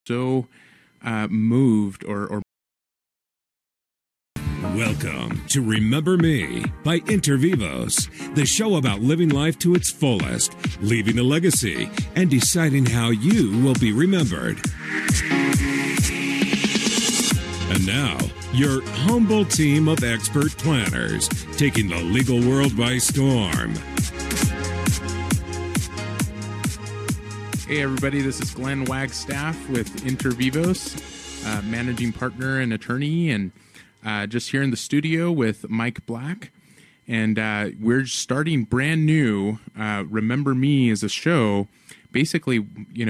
so moved or Welcome to Remember Me by Intervivos, the show about living life to its fullest, leaving a legacy, and deciding how you will be remembered. And now, your humble team of expert planners taking the legal world by storm. Hey everybody, this is Glenn Wagstaff with Intervivos, managing partner and attorney, and just here in the studio with Mike Black. And we're starting brand new, Remember Me as a show, basically,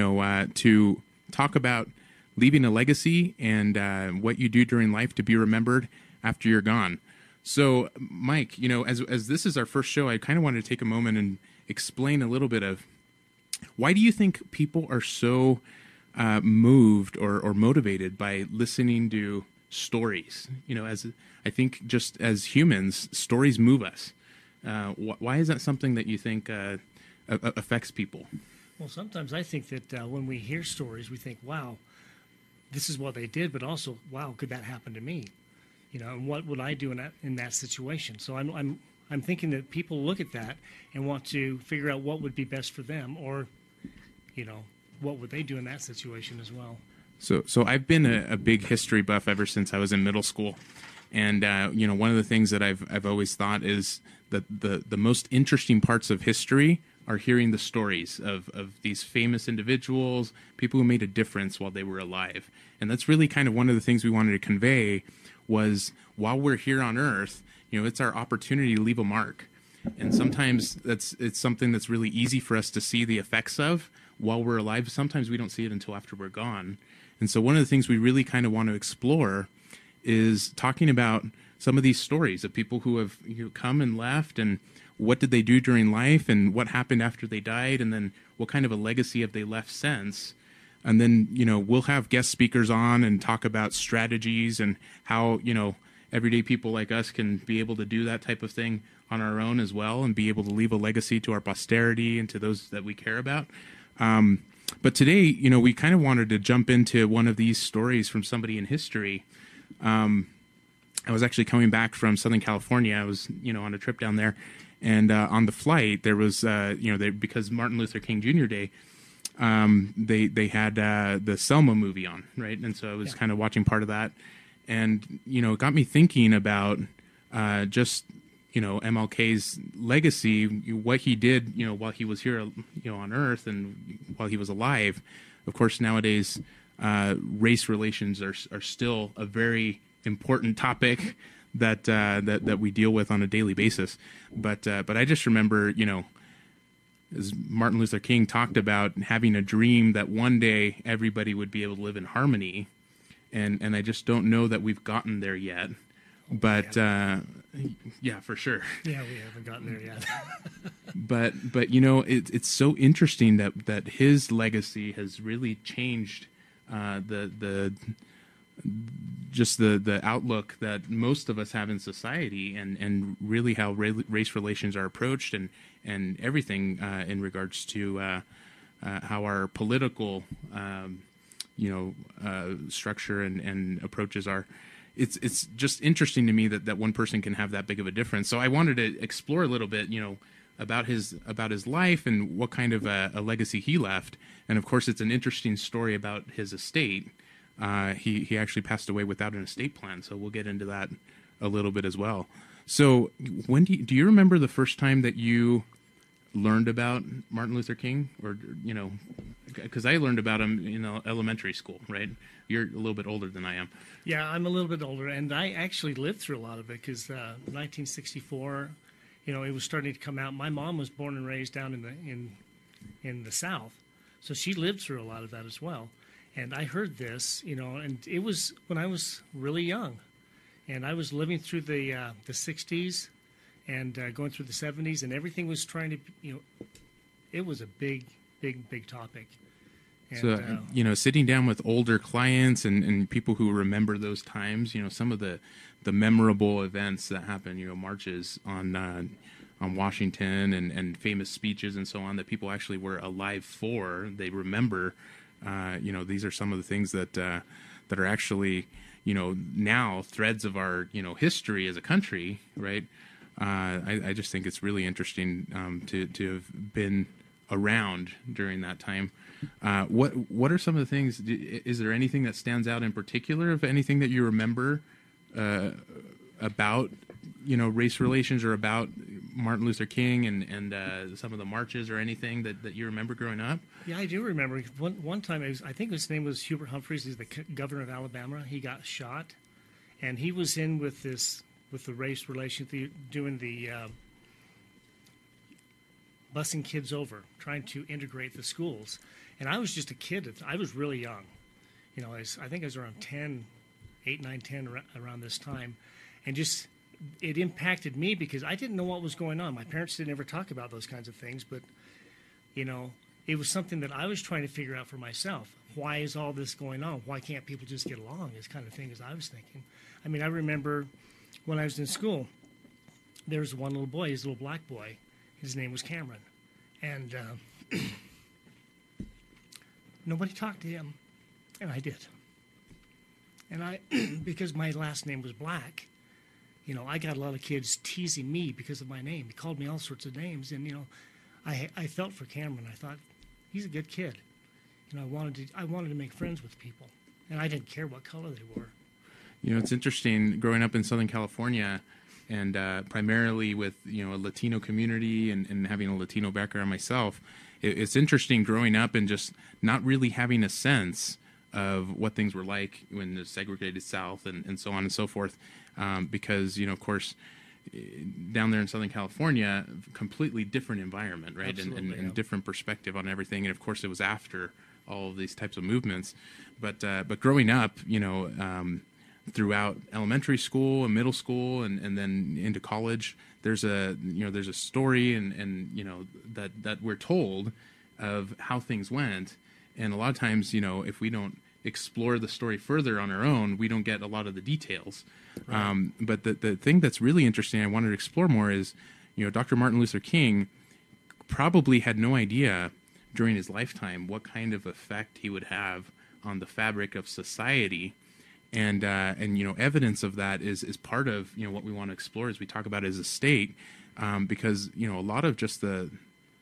to talk about leaving a legacy and what you do during life to be remembered after you're gone. So, Mike, as this is our first show, I kind of wanted to take a moment and explain a little bit of why do you think people are so moved or motivated by listening to stories? As I think just as humans, stories move us. Why is that something that you think affects people? Well, sometimes I think that when we hear stories, we think, wow, this is what they did, but also, wow, could that happen to me? And what would I do in that situation? So I'm thinking that people look at that and want to figure out what would be best for them, or, what would they do in that situation as well. So I've been a big history buff ever since I was in middle school. And, one of the things that I've always thought is that the most interesting parts of history are hearing the stories of these famous individuals, people who made a difference while they were alive. And that's really kind of one of the things we wanted to convey was while we're here on Earth, it's our opportunity to leave a mark. And sometimes it's something that's really easy for us to see the effects of while we're alive. Sometimes we don't see it until after we're gone. And so one of the things we really kind of want to explore is talking about some of these stories of people who have come and left, and what did they do during life, and what happened after they died, and then what kind of a legacy have they left since. And then, we'll have guest speakers on and talk about strategies and how, everyday people like us can be able to do that type of thing on our own as well and be able to leave a legacy to our posterity and to those that we care about. But today, we kind of wanted to jump into one of these stories from somebody in history. I was actually coming back from Southern California. I was, on a trip down there. And on the flight, there was, because Martin Luther King Jr. Day, they had the Selma movie on, right? And so I was kind of watching part of that. And, it got me thinking about just MLK's legacy, what he did, while he was here, on Earth and while he was alive. Of course, nowadays, race relations are still a very important topic that we deal with on a daily basis. But I just remember, as Martin Luther King talked about having a dream that one day everybody would be able to live in harmony. And I just don't know that we've gotten there yet. But yeah, for sure. Yeah, we haven't gotten there yet. but it's so interesting that his legacy has really changed the outlook that most of us have in society, and really how race relations are approached, and everything in regards to how our political structure and approaches are. It's just interesting to me that one person can have that big of a difference. So I wanted to explore a little bit, about his life and what kind of a legacy he left. And of course, it's an interesting story about his estate. He actually passed away without an estate plan, so we'll get into that a little bit as well. So when do you remember the first time that you learned about Martin Luther King? Or, because I learned about him in elementary school, right? You're a little bit older than I am. Yeah, I'm a little bit older, and I actually lived through a lot of it because 1964, it was starting to come out. My mom was born and raised down in the South, so she lived through a lot of that as well. And I heard this, and it was when I was really young, and I was living through the 60s and going through the 70s, and everything was trying to, it was a big topic. And, so, sitting down with older clients and people who remember those times, some of the memorable events that happened, marches on Washington and famous speeches and so on that people actually were alive for, they remember These are some of the things that are actually, now threads of our, history as a country, right? I just think it's really interesting to have been around during that time. What are some of the things? Is there anything that stands out in particular of anything that you remember about race relations or about Martin Luther King and some of the marches or anything that you remember growing up? Yeah, I do remember. One time, I think his name was Hubert Humphreys. He's the governor of Alabama. He got shot, and he was in with the race relations, doing the busing kids over, trying to integrate the schools. And I was just a kid. I was really young. I think I was around 10, 8, 9, 10, around this time. And just, it impacted me because I didn't know what was going on. My parents didn't ever talk about those kinds of things, but, it was something that I was trying to figure out for myself. Why is all this going on? Why can't people just get along? This kind of thing as I was thinking. I mean, I remember when I was in school, there was one little boy, his little black boy. His name was Cameron. And nobody talked to him, and I did. And because my last name was Black, I got a lot of kids teasing me because of my name. They called me all sorts of names, and I felt for Cameron. I thought, he's a good kid. I wanted to make friends with people, and I didn't care what color they were. It's interesting growing up in Southern California, and primarily with a Latino community and having a Latino background myself. It's interesting growing up and just not really having a sense of what things were like when the segregated South and so on and so forth, because of course down there in Southern California, completely different environment, right? And different perspective on everything. And of course, it was after all of these types of movements. But growing up, throughout elementary school and middle school and then into college, there's a story and that we're told of how things went. And a lot of times, if we don't explore the story further on our own, we don't get a lot of the details. Right. But the thing that's really interesting I wanted to explore more is, Dr. Martin Luther King probably had no idea during his lifetime what kind of effect he would have on the fabric of society. And evidence of that is part of, what we want to explore as we talk about it as a state, because, a lot of just the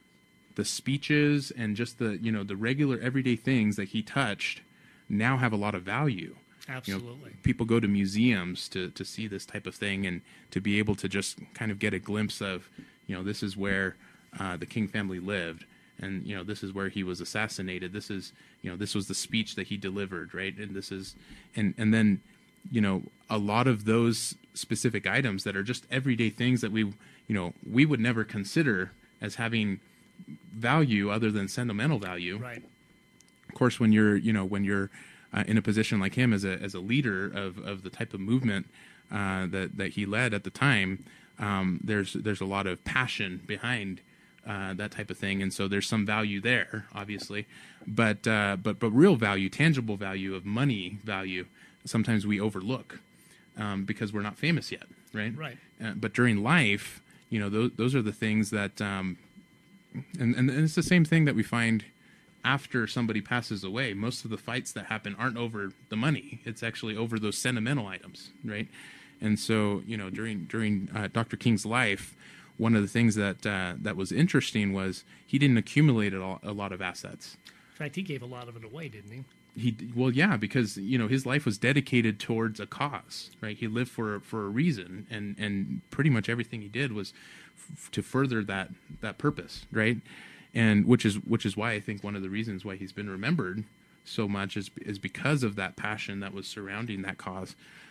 speeches and just the regular everyday things that he touched now have a lot of value. Absolutely. People go to museums to see this type of thing and to be able to just kind of get a glimpse of, this is where the King family lived. And, this is where he was assassinated. This is, this was the speech that he delivered, right? And this is, and then, a lot of those specific items that are just everyday things that we would never consider as having value other than sentimental value. Right. Of course, when you're in a position like him as a leader of the type of movement that he led at the time, there's a lot of passion behind that type of thing, and so there's some value there, obviously, but real value, tangible value of money value, sometimes we overlook because we're not famous yet, right? Right. But during life, those are the things that, and it's the same thing that we find after somebody passes away. Most of the fights that happen aren't over the money; it's actually over those sentimental items, right? And so, during Dr. King's life, one of the things that was interesting was he didn't accumulate a lot of assets. In fact, he gave a lot of it away, didn't he? Yeah, because his life was dedicated towards a cause, right? He lived for a reason, and pretty much everything he did was to further that purpose, right? And which is why I think one of the reasons why he's been remembered so much is because of that passion that was surrounding that cause.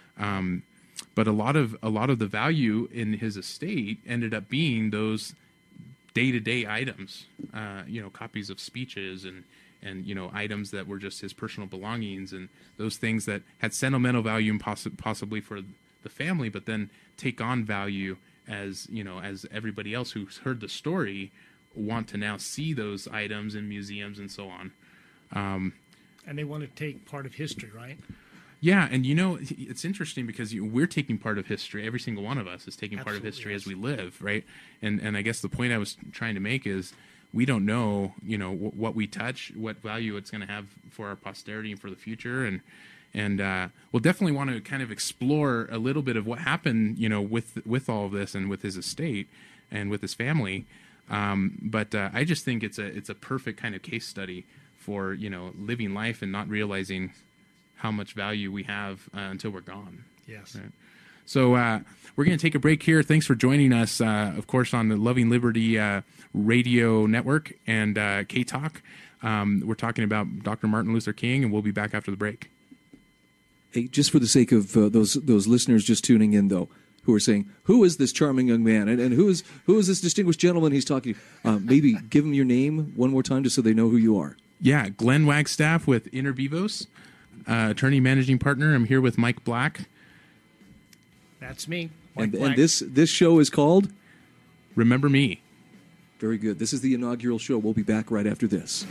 But a lot of the value in his estate ended up being those day-to-day items, copies of speeches and items that were just his personal belongings and those things that had sentimental value and possibly for the family, but then take on value as everybody else who's heard the story want to now see those items in museums and so on. And they want to take part of history, right? Yeah, and it's interesting because we're taking part of history. Every single one of us is taking part of history as we live, right? And I guess the point I was trying to make is we don't know, what we touch, what value it's going to have for our posterity and for the future. And we'll definitely want to kind of explore a little bit of what happened, with all of this and with his estate and with his family. But I just think it's a perfect kind of case study for, living life and not realizing how much value we have until we're gone. Yes. Right? So we're going to take a break here. Thanks for joining us, of course, on the Loving Liberty Radio Network and K-Talk. We're talking about Dr. Martin Luther King, and we'll be back after the break. Hey, just for the sake of those listeners just tuning in, though, who are saying, who is this charming young man? And who is this distinguished gentleman he's talking to? Maybe give them your name one more time just so they know who you are. Yeah, Glenn Wagstaff with Intervivos, attorney managing partner. I'm here with Mike Black. That's me. And this show is called? Remember Me. Very good. This is the inaugural show. We'll be back right after this.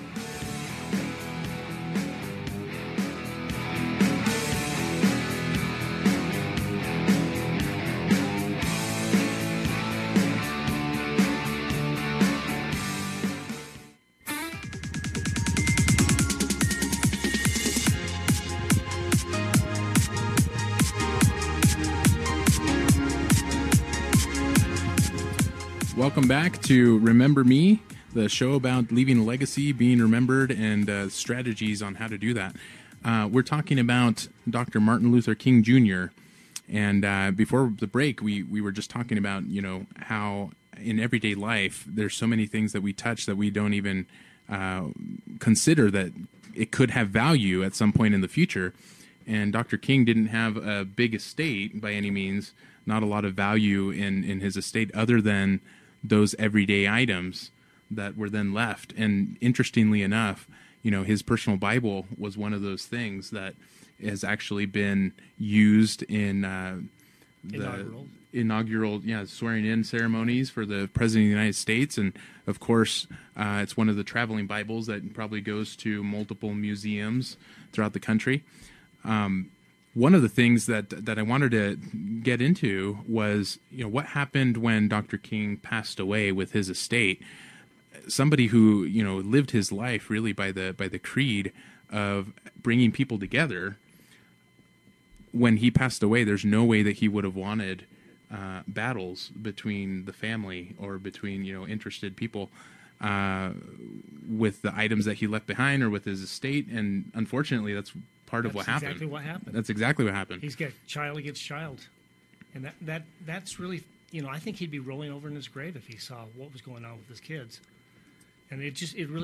Welcome back to Remember Me, the show about leaving a legacy, being remembered, and strategies on how to do that. We're talking about Dr. Martin Luther King Jr., and before the break, we were just talking about, how in everyday life, there's so many things that we touch that we don't even consider that it could have value at some point in the future. And Dr. King didn't have a big estate by any means, not a lot of value in his estate other than those everyday items that were then left. And interestingly enough, his personal Bible was one of those things that has actually been used in the inaugural swearing in ceremonies for the President of the United States. And of course, it's one of the traveling Bibles that probably goes to multiple museums throughout the country. One of the things that I wanted to get into was, what happened when Dr. King passed away with his estate. Somebody who, lived his life really by the creed of bringing people together. When he passed away, there's no way that he would have wanted battles between the family or between, interested people with the items that he left behind or with his estate. And unfortunately, that's part of what happened. That's exactly what happened. That's exactly what happened. He's got child against child. And that's really, I think he'd be rolling over in his grave if he saw what was going on with his kids. And it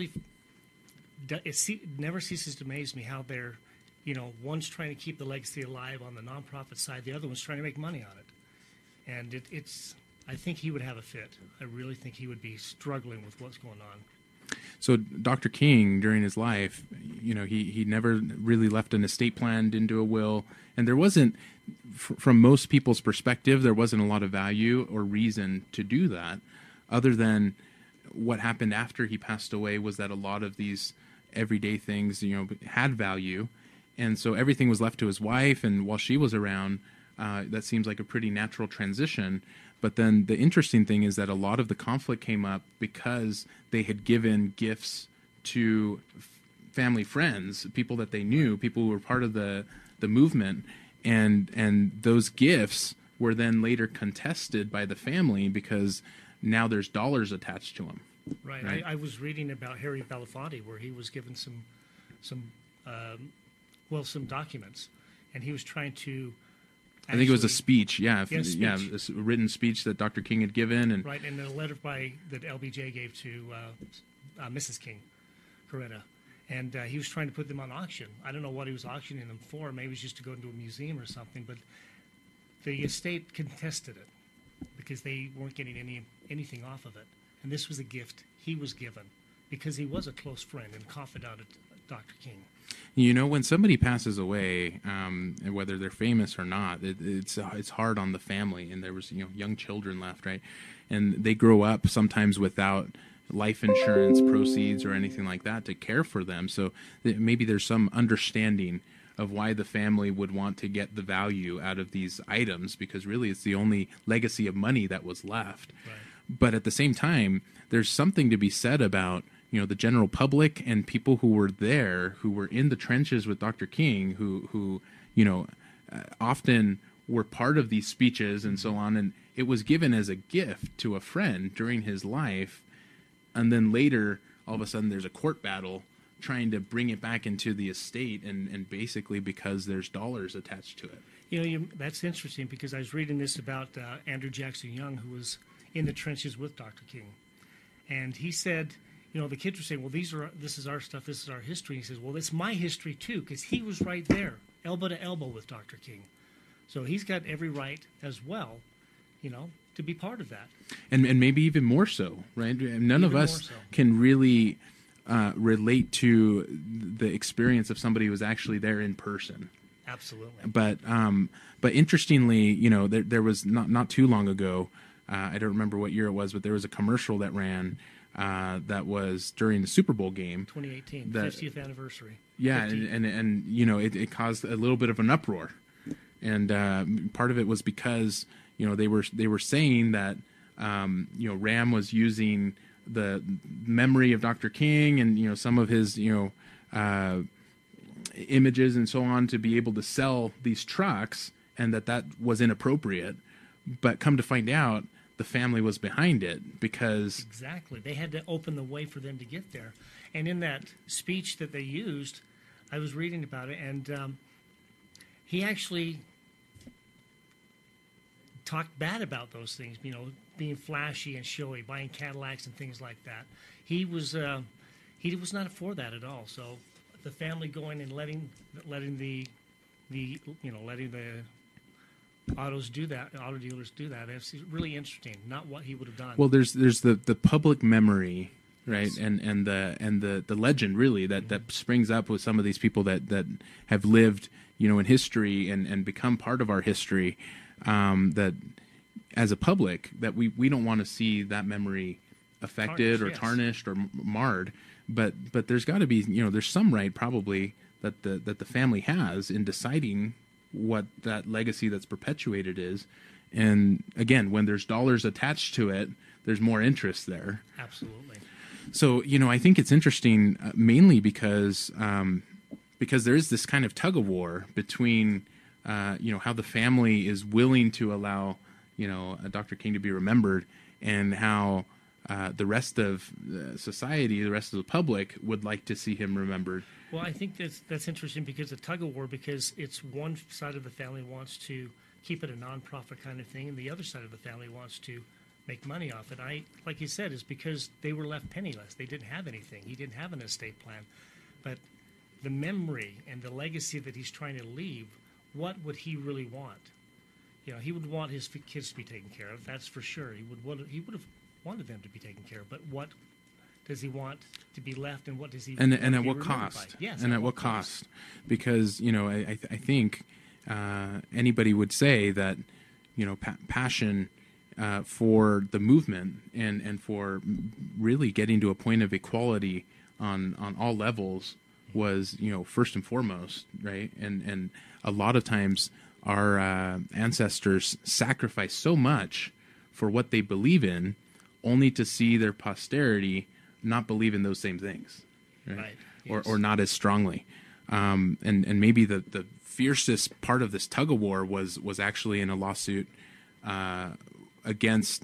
never ceases to amaze me how they're, one's trying to keep the legacy alive on the nonprofit side, the other one's trying to make money on it. And I think he would have a fit. I really think he would be struggling with what's going on. So Dr. King, during his life, he never really left an estate plan, didn't do a will, and there wasn't, from most people's perspective, there wasn't a lot of value or reason to do that, other than what happened after he passed away was that a lot of these everyday things, had value, and so everything was left to his wife, and while she was around, that seems like a pretty natural transition. But then the interesting thing is that a lot of the conflict came up because they had given gifts to family friends, people that they knew, people who were part of the movement, and those gifts were then later contested by the family because now there's dollars attached to them. Right. I was reading about Harry Belafonte where he was given some documents, and he was trying to. I think it was a speech, a written speech that Dr. King had given, and right, and a letter that LBJ gave to Mrs. King, Coretta, and he was trying to put them on auction. I don't know what he was auctioning them for. Maybe it was just to go into a museum or something. But the estate contested it because they weren't getting anything off of it, and this was a gift he was given because he was a close friend and confidant of Dr. King. When somebody passes away, and whether they're famous or not, it's hard on the family. And there was young children left, right, and they grow up sometimes without life insurance proceeds or anything like that to care for them. So maybe there's some understanding of why the family would want to get the value out of these items because really it's the only legacy of money that was left. Right. But at the same time, there's something to be said about, the general public and people who were there, who were in the trenches with Dr. King, who often were part of these speeches and so on. And it was given as a gift to a friend during his life. And then later, all of a sudden, there's a court battle trying to bring it back into the estate, and basically because there's dollars attached to it. That's interesting, because I was reading this about Andrew Jackson Young, who was in the trenches with Dr. King. And he said, the kids were saying, well, this is our stuff, this is our history. He says, well, it's my history too, because he was right there, elbow to elbow with Dr. King. So he's got every right as well, to be part of that. And maybe even more so, right? None of us can really relate to the experience of somebody who was actually there in person. Absolutely. But interestingly, there was not too long ago, I don't remember what year it was, but there was a commercial that ran that was during the Super Bowl game. 2018, 50th anniversary. Yeah, and it caused a little bit of an uproar. And part of it was because, they were saying that, Ram was using the memory of Dr. King and, some of his, images and so on to be able to sell these trucks, and that was inappropriate. But come to find out, the family was behind it because... Exactly. They had to open the way for them to get there. And in that speech that they used, I was reading about it, and he actually talked bad about those things, being flashy and showy, buying Cadillacs and things like that. He was not for that at all. So the family going and letting the auto dealers do that. It's really interesting. Not what he would have done. Well, there's the public memory, right, yes. and the legend really that springs up with some of these people that have lived, in history and become part of our history. That as a public, that we don't want to see that memory affected or tarnished or marred. But there's got to be, there's some right probably that the family has in deciding what that legacy that's perpetuated is. And again, when there's dollars attached to it, there's more interest there. Absolutely. So, I think it's interesting mainly because there is this kind of tug of war between, how the family is willing to allow, Dr. King to be remembered, and how the rest of society, the rest of the public would like to see him remembered. Well, I think that's interesting because the tug of war, because it's one side of the family wants to keep it a nonprofit kind of thing, and the other side of the family wants to make money off it. Like you said, is because they were left penniless. They didn't have anything. He didn't have an estate plan. But the memory and the legacy that he's trying to leave, what would he really want? He would want his kids to be taken care of. That's for sure. He would have wanted them to be taken care of. But what does he want to be left, and what does he and at what cost? Yes, and at what cost? Because I think anybody would say that passion for the movement and for really getting to a point of equality on all levels was first and foremost, right? And a lot of times our ancestors sacrificed so much for what they believe in, only to see their posterity not believe in those same things, right? Yes. Or not as strongly. And maybe the fiercest part of this tug of war was actually in a lawsuit against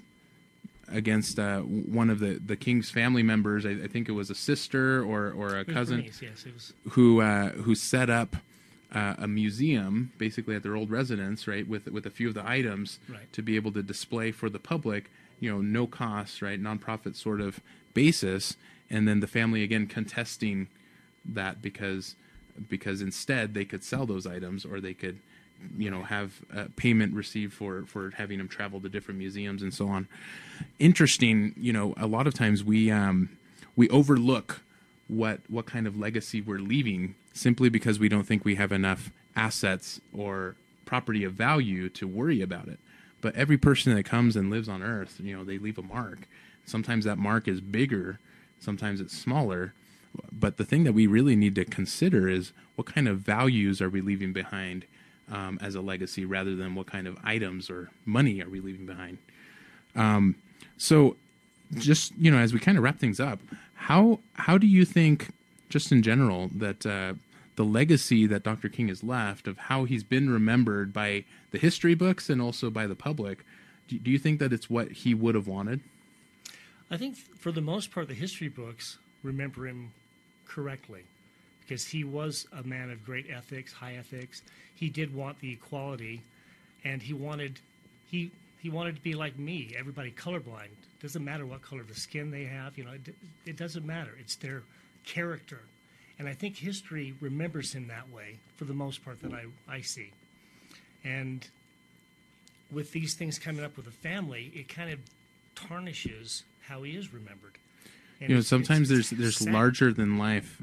one of the king's family members. I think it was a sister or a cousin. Bernice, yes, it was. Who set up a museum basically at their old residence, right, with a few of the items, right, to be able to display for the public, no cost, right, nonprofit sort of basis, and then the family again contesting that because instead they could sell those items, or they could have payment received for having them travel to different museums and so on. Interesting, a lot of times we overlook what kind of legacy we're leaving simply because we don't think we have enough assets or property of value to worry about it. But every person that comes and lives on Earth, they leave a mark. Sometimes that mark is bigger, sometimes it's smaller. But the thing that we really need to consider is what kind of values are we leaving behind as a legacy, rather than what kind of items or money are we leaving behind. So, just as we kind of wrap things up, how do you think, just in general, that the legacy that Dr. King has left of how he's been remembered by the history books and also by the public, do you think that it's what he would have wanted? I think for the most part, the history books remember him correctly, because he was a man of great ethics, high ethics. He did want the equality, and he wanted to be like me. Everybody colorblind. Doesn't matter what color of the skin they have. It doesn't matter. It's their character. And I think history remembers him that way for the most part that I see. And with these things coming up with the family, it kind of tarnishes how he is remembered. And sometimes there's sad. larger than life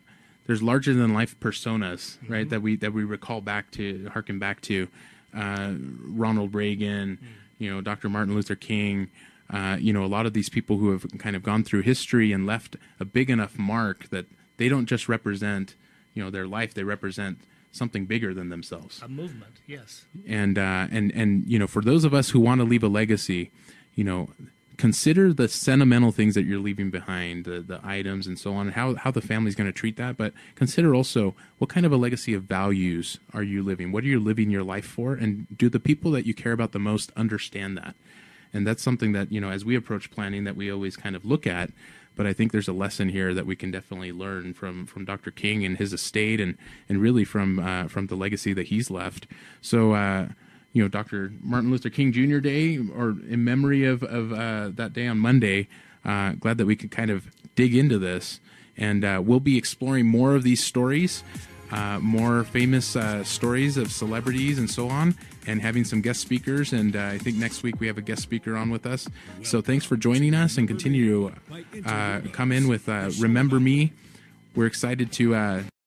personas, right? That we recall back to, harken back to, Ronald Reagan, Dr. Martin Luther King, a lot of these people who have kind of gone through history and left a big enough mark that they don't just represent, their life; they represent something bigger than themselves. A movement, yes. And for those of us who want to leave a legacy, consider the sentimental things that you're leaving behind, the items and so on, how the family's going to treat that. But consider also, what kind of a legacy of values are you living? What are you living your life for? And do the people that you care about the most understand that? And that's something that, as we approach planning, that we always kind of look at. But I think there's a lesson here that we can definitely learn from Dr. King and his estate, and really from the legacy that he's left. So, Dr. Martin Luther King Jr. Day, or in memory of that day on Monday, glad that we could kind of dig into this. And we'll be exploring more of these stories, more famous stories of celebrities and so on, and having some guest speakers. And I think next week we have a guest speaker on with us. So thanks for joining us, and continue to come in with Remember Me. We're excited to